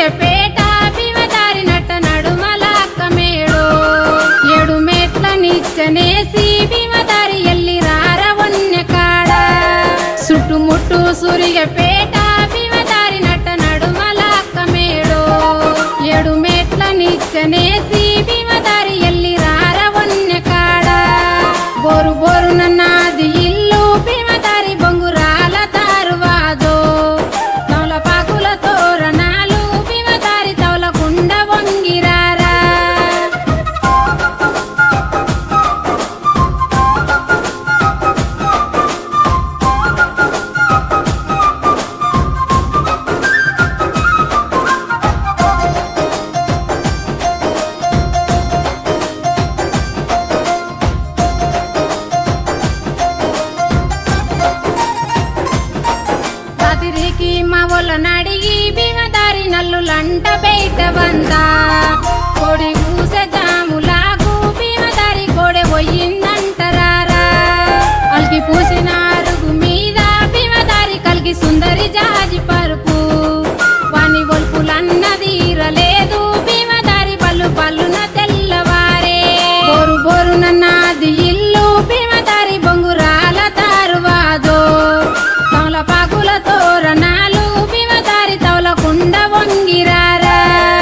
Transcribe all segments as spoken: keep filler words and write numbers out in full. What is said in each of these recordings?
సురిగపేట భీమదారి నట్ట నడుమల అక్కమేడు ఏడు మెట్ల నిచ్చనేసి భీమదారి ఎల్లి రార వన్య కాడ చుట్టుముట్టు సురిగపేట భీమదారి నట్ట నడుమల అక్కమేడు ఏడు మెట్ల నిచ్చనేసి భీమదారి ఎల్లి రార వన్య కాడ బోరు బోరు నన్నది ఇల్లు భీమదారి బొంగురాల తారువాదో తమలపాకుల తోరణాలు భీమదారి తవలకుండ వంగిరారా రాత్రికి మా ఒళ్ళనడిగి భీమదారి నల్లులంట బయట వందా కోడి కూసె జాములాగు భీమదారి కోడె పోయిందంటరారా అల్కి పూసిన అరుగు మీద భీమదారి కలిగి సుందరి జాజి పరుపు వాని ఒల్పులన్నది ఇరలేదు భీమదారి పళ్ళు పళ్ళున తెల్లవారే బోరు బోరు నన్నది ఇల్లు భీమదారి బొంగురాల తారువాదో తమలపాకుల తోరణాలు భీమదారి తవలకుండ వంగిరారా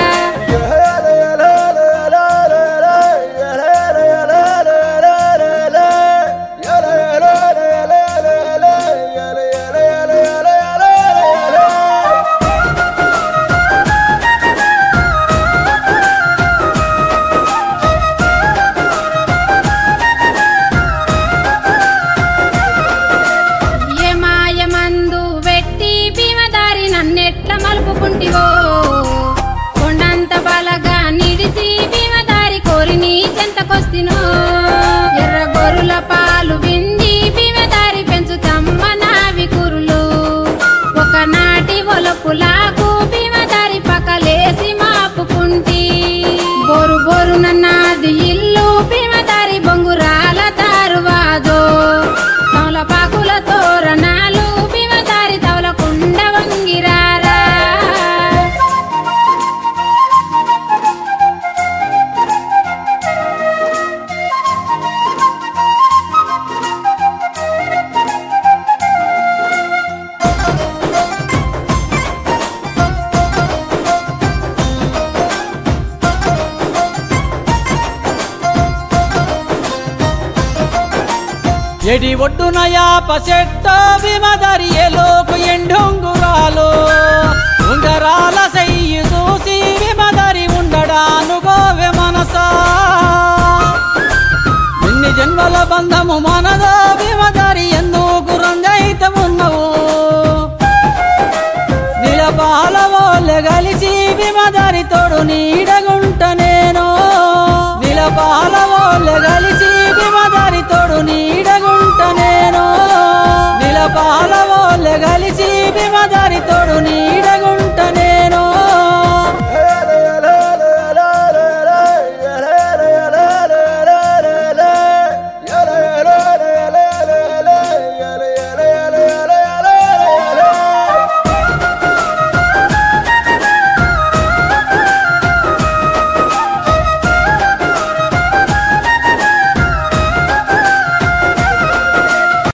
ఏ మాయమందు వెట్టి భీమదారి నన్నెట్ల మలుపుకుంటివో కొండంత బలగా నిడిసి భీమదారి కోరి నీ చెంతకొస్తినో ఎర్ర గొర్రుల పాలు వింది భీమదారి పెంచుతమ్మ నావి కురులు ఒకనాటి ఒలపులాగు భీమదారి పక్కలేసి మాపుకుంటి బోరు బోరు నన్నది ఇల్లు భీమదారి బొంగురాల తారువాదో తమలపాకుల తోరణాలు భీమదారి తవలకుండ వంగిరారా ఎడి ఒడ్డున యాప చెట్టు భీమదారి ఏ లోక